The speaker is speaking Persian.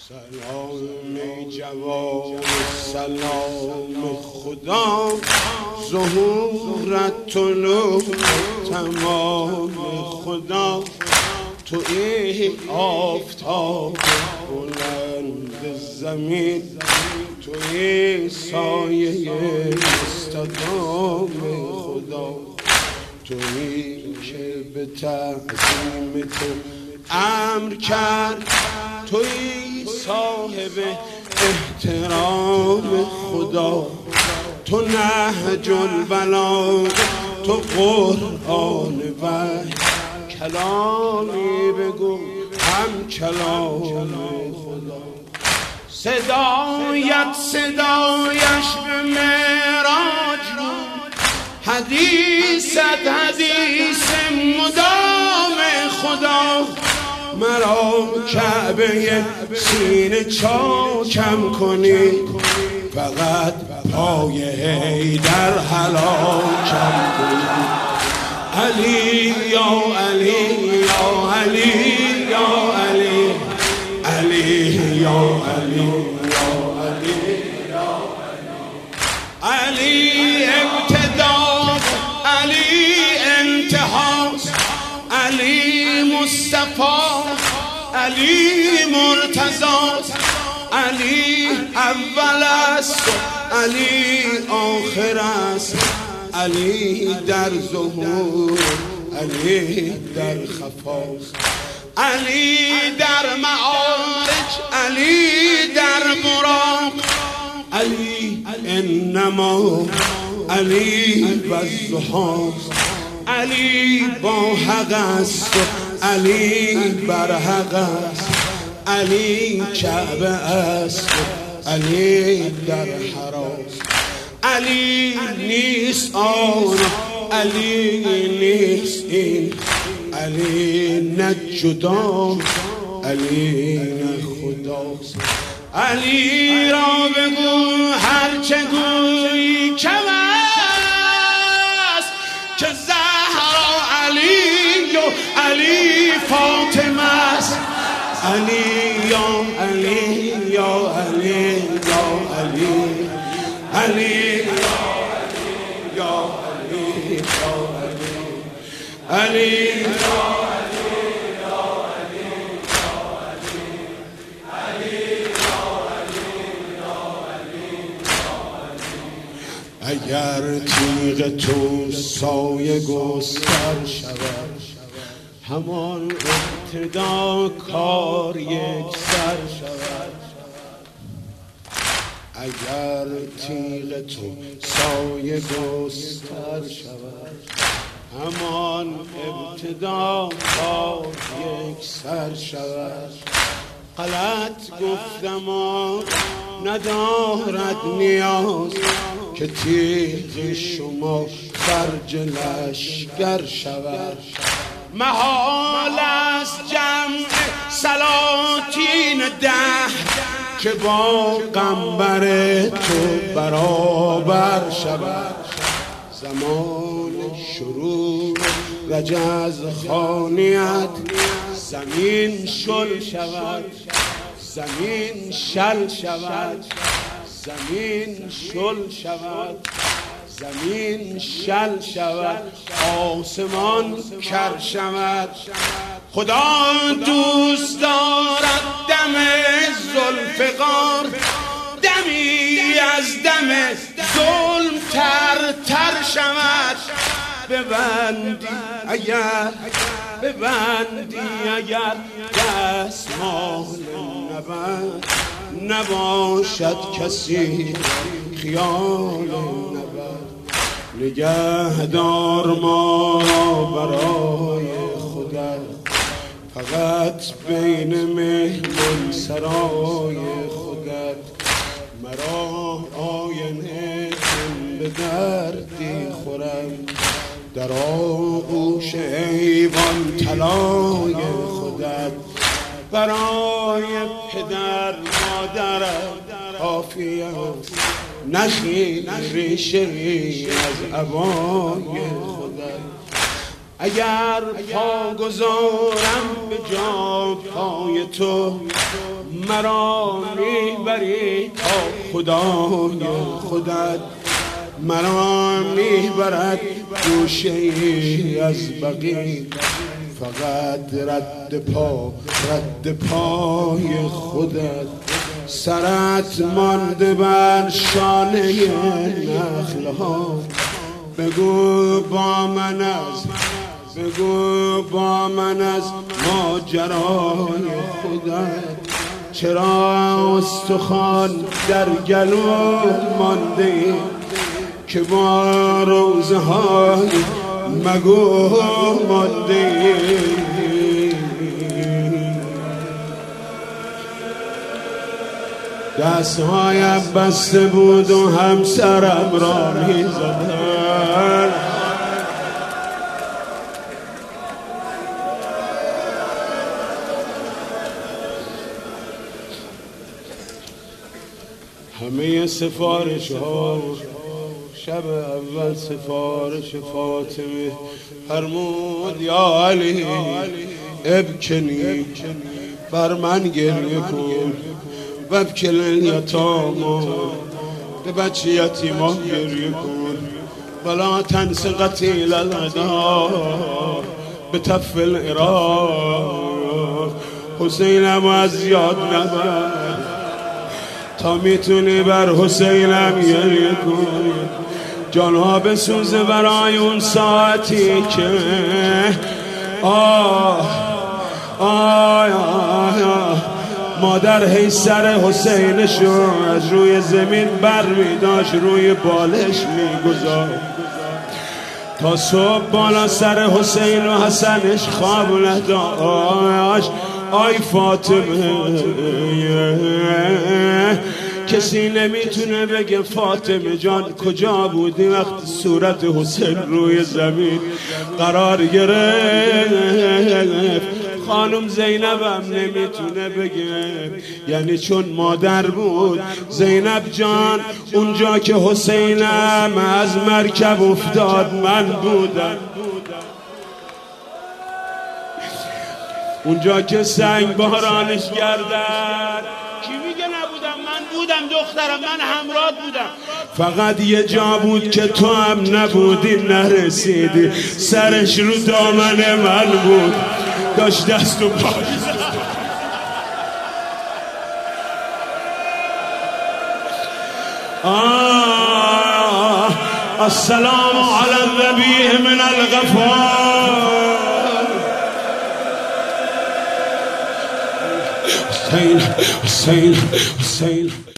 سلام جواب سلام خدا، ظهورت طلوع تمام خدا. توی آفتاب بلند زمین، توی سایه استادام خدا. توی که به تعظیم تو امر کرد، توی صاحب احترام خدا. تو نهج البلاغه، تو قرآن وحی، کلامی بگو هم کلام خدا. صدایت صدایش به معراج بود، حدیثت حدیث مدام خدا. مرا کعبه سینه چاکم کنی، فقط پای حیدر هلاکم کنی. علی یا علی یا علی یا علی، علی یا علی یا علی یا علی. علی ابتدا، علی انتهاست، علی مصطفی، علی مرتضی. علی اول است، علی آخر است، علی در ظهور، علی در خفاست. علی در معارج، علی در براق. علی انما علی والضحاست. علی با حق است، علی بر حق است. علی کعبه است، علی در حراست. علی نیست آن، علی نیست این، علی نه جدا، علی نه خداست. علی را بگو هرچه گویی کم است، که زهرا علی و علی فاطمه است. علی یا علی یا علی یا علی، علی یا علی یا علی یا علی، علی یا علی یا علی یا علی، علی یا علی یا علی. اگر تیغ تو سایه گستر شود، همان ابتدا کار یک سر شود. اگر تیغ تو سایه گستر شود، همان ابتدا کار یک سر شود. غلط گفتم ندارد نیاز، که تیغ شما خرج لشکر شود. محال است جمع سلاطین دهر، که با قنبر تو برابر شود. زمان شروع رجزخانیت، زمین شل شود، زمین شل شود، زمین شل شود، زمین شل شود، آسمان کر شود. خدا دوست دارد دم ذوالفقار، دمی از دم ظلم تر تر شود. ببندی اگر، ببندی اگر دستمال نبند، نباشد کسی خیال نبرد. نگهدار ما را برای خودت، فقط بین مهمان سرای خودت. مرا آینه کن به دردی خورم، در آغوش ایوان طلای خودت. برای پدر مادرت کافی است، نخیل ریشه از عبای خودت. اگر پا گذارم به جا پای تو، مرا میبری تا خدای خودت، مرا میبرد گوشه ای از بقی، فقط رد پای خودت. سرت مانده بر شانه نخلها، بگو با من از ماجرای خودت. چرا استخوان در گلو مانده که با روزهای مگو مانده؟ دستهایم بسته بود و همسرم را می‌زدن. همه سفارش ها شب اول سفارش فاطمه فرمود یا علی ابکنی، بر من گریه کن، وابکل الیتاما، به بچه یتیمان گریه کن، ولا تنس قتیل الغدا بتف العراق. حسینم از یاد نبر، تا میتونی بر حسینم گریه کن. جانها بسوزه برای اون ساعتی که مادر هی سر حسینشو از روی زمین بر میداشت، روی بالش میگذاشت تا صبح بالا سر حسین و حسنش خواب نداشت. آی فاطمه، کسی نمیتونه بگه فاطمه جان کجا بودی وقتی صورت حسین روی زمین قرار گرفت. خانم زینبم نمیتونه بگه، یعنی چون مادر بود. زینب جان اونجا که حسینم از مرکب افتاد من بودم، اونجا که سنگ بارانش گردد. کی میگه نبودم؟ من بودم دخترم، من همراه بودم. فقط یه جا بود که تو هم نبودی، نرسیدی. سرش رو دامن من بود، داشت دست و پا. السلام علی النبی من الغفار. حسین حسین حسین